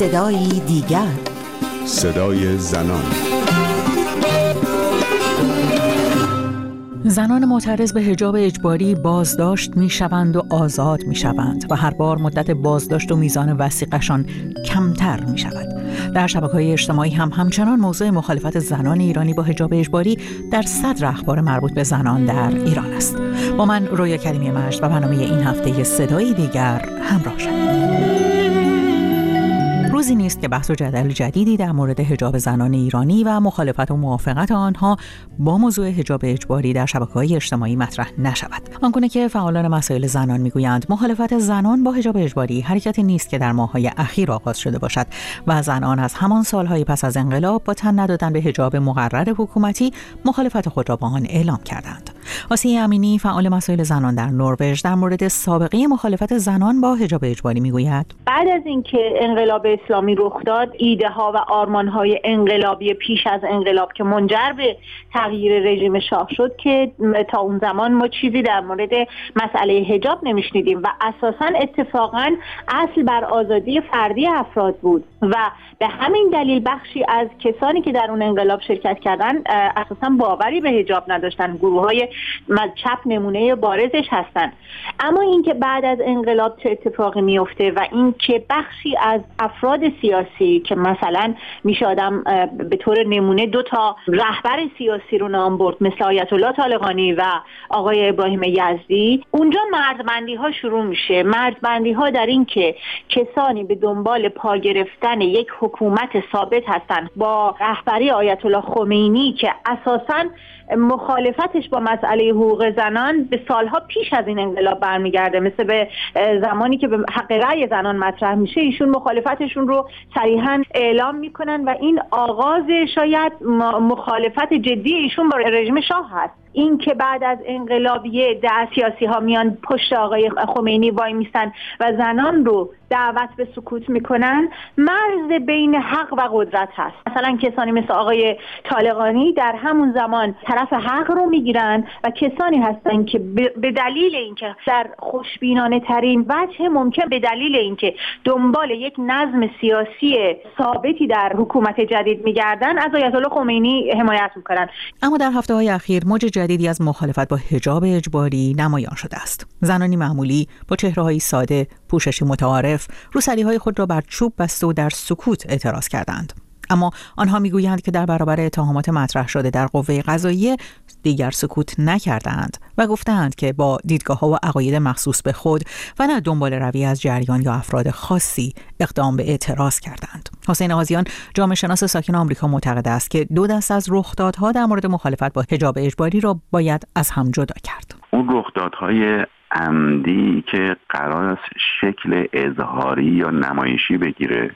صدایی دیگر، صدای زنان. زنان معترض به حجاب اجباری بازداشت می‌شوند و آزاد می‌شوند و هر بار مدت بازداشت و میزان وثیقه‌شان کمتر می‌شود. در شبکه‌های اجتماعی همچنان موضوع مخالفت زنان ایرانی با حجاب اجباری در صدر اخبار مربوط به زنان در ایران است. با من رویا کریمی مجد و برنامه این هفته صدای دیگر همراه شوید. روزی نیست که بحث و جدل جدیدی در مورد حجاب زنان ایرانی و مخالفت و موافقت آنها با موضوع حجاب اجباری در شبکه‌های اجتماعی مطرح نشود. آنگونه که فعالان مسائل زنان میگویند مخالفت زنان با حجاب اجباری حرکتی نیست که در ماه‌های اخیر آغاز شده باشد و زنان از همان سالهای پس از انقلاب با تن ندادن به حجاب مقرر حکومتی مخالفت خود را با آن اعلام کردند. آسیه امینی فعال مسائل زنان در نروژ در مورد سابقه مخالفت زنان با حجاب اجباری میگوید بعد از اینکه انقلاب اسلامی رخ داد، ایده ها و آرمان های انقلابی پیش از انقلاب که منجر به تغییر رژیم شاه شد که تا اون زمان ما چیزی در مورد مسئله حجاب نمیشنیدیم و اساساً اتفاقاً اصل بر آزادی فردی افراد بود و به همین دلیل بخشی از کسانی که در اون انقلاب شرکت کردن اساساً باوری به حجاب نداشتن. گروه‌های چپ نمونه بارزش هستن. اما اینکه بعد از انقلاب چه اتفاقی میفته و اینکه بخشی از افراد سیاسی که مثلا میشه آدم به طور نمونه 2 رهبر سیاسی رو نام برد مثل آیت الله طالقانی و آقای ابراهیم یزدی، اونجا مرزبندی ها شروع میشه. مرزبندی ها در این که کسانی به دنبال پا گرفتن یک حکومت ثابت هستند با رهبری آیت الله خمینی که اساساً مخالفتش با مسئله حقوق زنان به سالها پیش از این انقلاب برمیگرده، مثل به زمانی که به حق رأی زنان مطرح میشه ایشون مخالفتشون رو صریحاً اعلام میکنن و این آغاز شاید مخالفت جدی ایشون با رژیم شاه هست. این که بعد از انقلابیه سیاسی ها میان پشت آقای خمینی وای میستن و زنان رو دعوت به سکوت میکنن، مرز بین حق و قدرت هست. مثلا کسانی مثل آقای طالقانی در همون زمان طرف حق رو میگیرن و کسانی هستن که به دلیل اینکه در خوشبینانه ترین وجه ممکن به دلیل اینکه دنبال یک نظم سیاسی ثابتی در حکومت جدید میگردن از آیت الله خمینی حمایت میکنن. اما در هفته‌های اخیر موج جدیدی از مخالفت با حجاب اجباری نمایان شده است. زنانی معمولی با چهره‌های ساده، پوششی متعارف، روسری‌های خود را بر چوب بسته و در سکوت اعتراض کردند. اما آنها میگویند که در برابر اتهامات مطرح شده در قوه قضاییه دیگر سکوت نکردند و گفتند که با دیدگاه‌ها و عقاید مخصوص به خود و نه دنبال روی از جریان یا افراد خاصی اقدام به اعتراض کردند. حسین آغازیان جامعه شناس ساکن آمریکا معتقد است که 2 دست از رخدادها در مورد مخالفت با حجاب اجباری را باید از هم جدا کرد. اون رخدادهای عمدی که قرار است شکل اظهاری یا نمایشی بگیره،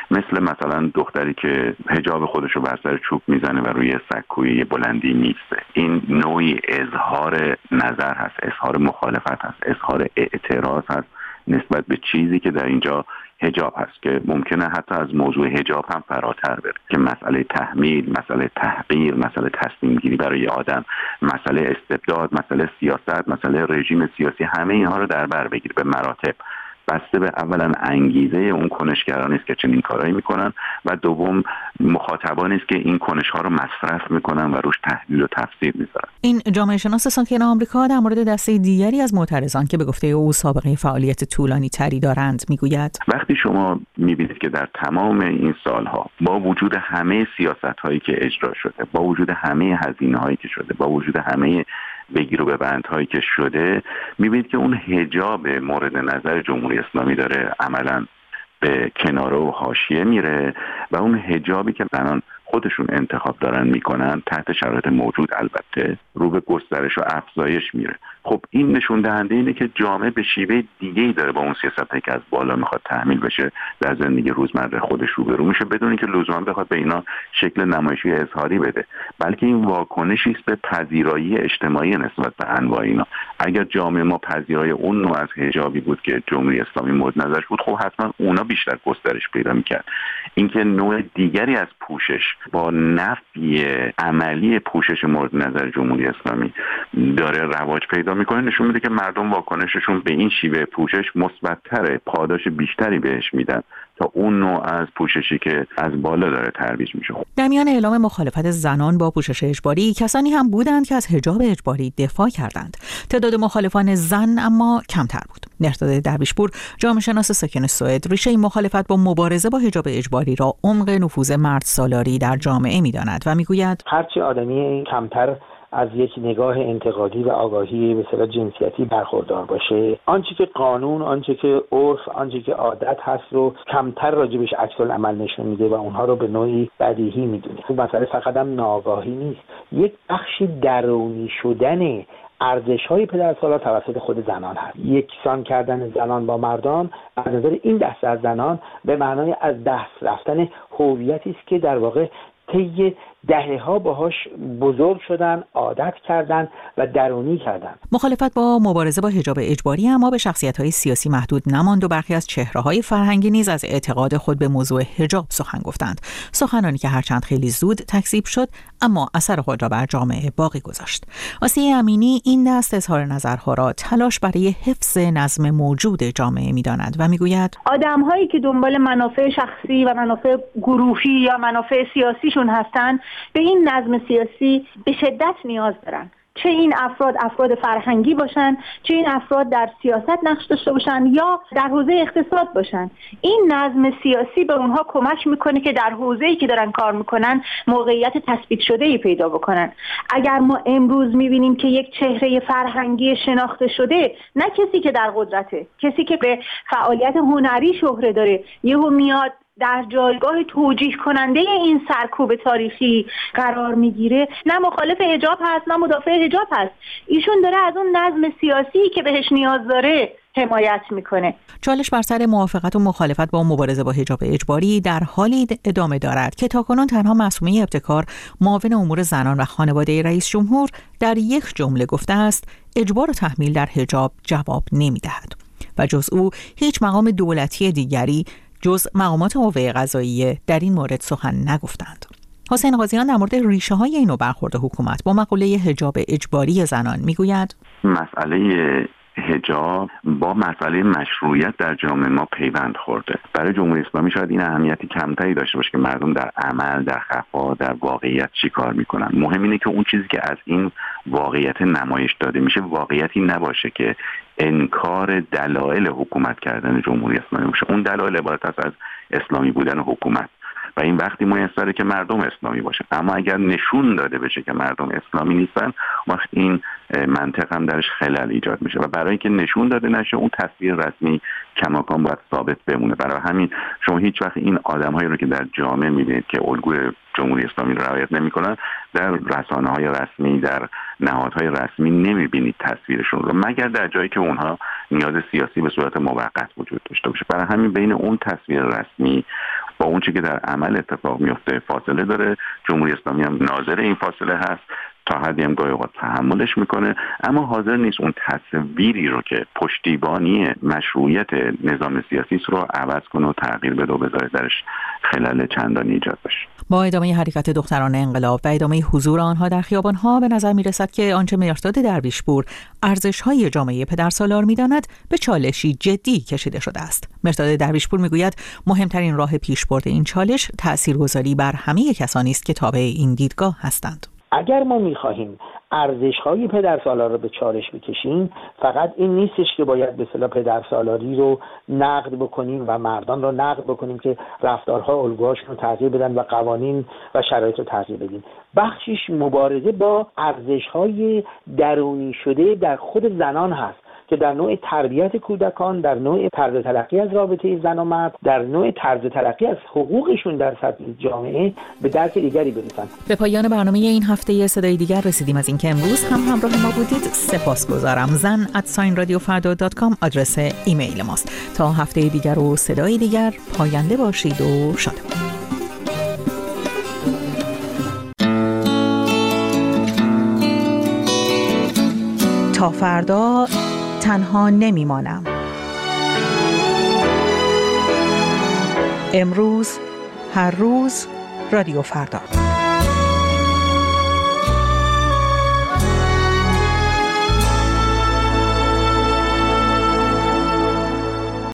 مثلا دختری که حجاب خودش رو بر سر چوب میزنه و روی سکوی بلندی نیسته، این نوعی اظهار نظر هست، اظهار مخالفت هست، اظهار اعتراض هست نسبت به چیزی که در اینجا حجاب هست که ممکنه حتی از موضوع حجاب هم فراتر بره که مسئله تحمیل، مسئله تحقیر، مسئله تصمیم گیری برای آدم، مسئله استبداد، مسئله سیاست، مسئله رژیم سیاسی، همه اینها رو در بر بگیره به مراتب، بسته به اولا انگیزه اون کنشگرانی است که چنین کارایی میکنن و دوم مخاطبانی است که این کنش‌ها رو مصرف میکنن و روش تحلیل و تفسیر میذارن. این جامعه شناس ساکن آمریکا در مورد دسته دیگری از معترضان که به گفته او سابقه فعالیت طولانی تری دارند میگوید وقتی شما میبینید که در تمام این سالها با وجود همه سیاست‌هایی که اجرا شده، با وجود همه هزینه‌هایی که شده، با وجود همه بگیر و ببندهایی که شده، میبینید که اون حجاب مورد نظر جمهوری اسلامی داره عملاً به کناره و حاشیه میره و اون حجابی که زنان خودشون انتخاب دارن میکنن تحت شرایط موجود البته رو به گسترش و افزایش میره. خب این نشون دهنده اینه که جامعه به شیوه دیگه‌ای داره با اون سیاستایی که از بالا میخواد تحمیل بشه در زندگی روزمره خودش روبرو میشه، بدون اینکه لزوما بخواد به اینا شکل نمایشی اظهاری بده، بلکه این واکنشی است به پذیرایی اجتماعی نسبت به انواع اینا. اگر جامعه ما پذیرای اون نوع از حجابی بود که جمهوری اسلامی مورد نظرش بود، خب حتما اونا بیشتر گسترش پیدا میکرد. اینکه نوع دیگری از پوشش با نفی عملی پوشش مورد نظر جمهوری اسلامی داره رواج پیدا میکنه، نشون میده که مردم واکنششون به این شیوه پوشش مثبت‌تره، پاداش بیشتری بهش میدن تا اون نوع از پوششی که از بالا داره ترویج میشه. در میان اعلام مخالفت زنان با پوشش اجباری کسانی هم بودند که از حجاب اجباری دفاع کردند. تعداد مخالفان زن اما کمتر بود. مهرداد درویشپور، جامعه شناس ساکن سوئد، ریشه این مخالفت با مبارزه با حجاب اجباری را عمق نفوذ مرد سالاری در جامعه می‌داند و میگوید هرچی آدمی کمتر از یک نگاه انتقادی و آگاهی به اصطلاح جنسیتی برخوردار باشه، آنچه که قانون، آنچه که عرف، آنچه که عادت هست رو کمتر راجبش عکس العمل نشون میده و اونها رو به نوعی بدیهی میدونه. خب مسئله فقط هم ناآگاهی نیست، یک بخشی درونی شدن ارزش‌های پدرسالار توسط خود زنان هست. یکسان کردن زنان با مردان از نظر این دسته از زنان به معنای از دست رفتن هویتی است که در واقع طی دهه‌ها باهاش بزرگ شدن، عادت کردن و درونی کردن. مخالفت با مبارزه با حجاب اجباری اما به شخصیت‌های سیاسی محدود نماند و برخی از چهره‌های فرهنگی نیز از اعتقاد خود به موضوع حجاب سخن گفتند. سخنانی که هرچند خیلی زود تکذیب شد اما اثر خود را بر جامعه باقی گذاشت. آسیه امینی این دست اظهار نظرها را تلاش برای حفظ نظم موجود جامعه می‌داند و می‌گوید آدم‌هایی که دنبال منافع شخصی و منافع گروهی یا منافع سیاسیشون هستند به این نظم سیاسی به شدت نیاز دارن. چه این افراد فرهنگی باشن، چه این افراد در سیاست نقش داشته باشن یا در حوزه اقتصاد باشن. این نظم سیاسی به اونها کمک میکنه که در حوزه‌ای که دارن کار میکنن موقعیت تثبیت شده‌ای پیدا بکنن. اگر ما امروز میبینیم که یک چهره فرهنگی شناخته شده، نه کسی که در قدرته، کسی که به فعالیت هنری شهره داره، یهو میاد در جایگاه توجیه کننده این سرکوب تاریخی قرار میگیره، نه مخالف حجاب هست نه مدافع حجاب هست. ایشون داره از اون نظم سیاسی که بهش نیاز داره حمایت میکنه. چالش بر سر موافقت و مخالفت با مبارزه با حجاب اجباری در حالی ادامه دارد که تاکنون تنها معصومه ابتکار، معاون امور زنان و خانواده رئیس جمهور، در یک جمله گفته است اجبار و تحمیل در حجاب جواب نمیدهد و جز او هیچ مقام دولتی دیگری جز مقامات قوه قضاییه در این مورد سخن نگفتند. حسین قاضیان در مورد ریشه های این نوع برخورد حکومت با مقوله حجاب اجباری زنان میگوید مسئله حجاب با مسئله مشروعیت در جامعه ما پیوند خورده. برای جمهوری اسلامی شاید این اهمیتی کمتری داشته باشه که مردم در عمل، در خفا، در واقعیت چی کار میکنن. مهم اینه که اون چیزی که از این واقعیت نمایش داده میشه واقعیتی نباشه که انکار دلایل حکومت کردن جمهوری اسلامی باشه. اون دلایل عبارت است از اسلامی بودن حکومت و این وقتی میسره که مردم اسلامی باشه. اما اگر نشون داده بشه که مردم اسلامی نیستن، وقت این منطق هم درش خلل ایجاد میشه و برای اینکه نشون داده نشه اون تصویر رسمی کماکان باید ثابت بمونه. برای همین شما هیچ وقت این آدم‌هایی رو که در جامعه می‌بینید که الگوی جمهوری اسلامی رو رعایت نمی‌کنن در رسانه‌های رسمی، در نهادهای رسمی نمی‌بینید تصویرشون رو، مگر در جایی که اونها نیاز سیاسی به صورت موقت وجود داشته باشه. برای همین بین اون تصویر رسمی با اون چیزی که در عمل اتفاق میفته فاصله داره. جمهوری اسلامی هم ناظر این فاصله هست، تا حدی هم گاهی اوقات تحملش میکنه، اما حاضر نیست اون تصویری رو که پشتیبانی مشروعیت نظام سیاسی رو عوض کنه و تغییر بده و بذاره درش خلل چندانی ایجاد بشه. با ادامه حرکت دختران انقلاب و ادامه حضور آنها در خیابانها به نظر میرسد که آنچه مهرداد درویشپور ارزش‌های جامعه پدرسالار می‌داند به چالشی جدی کشیده شده است. مهرداد درویشپور میگوید مهمترین راه پیشبرد این چالش تاثیرگذاری بر همه کسانی است که تابع این دیدگاه هستند. اگر ما می‌خواهیم ارزش‌های پدرسالار رو به چالش بکشیم، فقط این نیستش که باید به اصطلاح پدرسالاری رو نقد بکنیم و مردان رو نقد بکنیم که رفتارها الگوهاشون رو تغییر بدن و قوانین و شرایط رو تغییر بدیم. بخشش مبارزه با ارزش‌های درونی شده در خود زنان هست که در نوع تربیت کودکان، در نوع طرز تلقی از رابطه زن و مرد، در نوع طرز تلقی از حقوقشون در سطح جامعه به درک دیگری برسن. به پایان برنامه این هفته صدای دیگر رسیدیم. از اینکه امروز هم همراه ما بودید سپاسگزارم. zan@radiofarda.com آدرس ایمیل ماست. تا هفته دیگر و صدای دیگر، پاینده باشید و شادمان. تا فردا تنها نمیمانم. امروز، هر روز، رادیو فردا.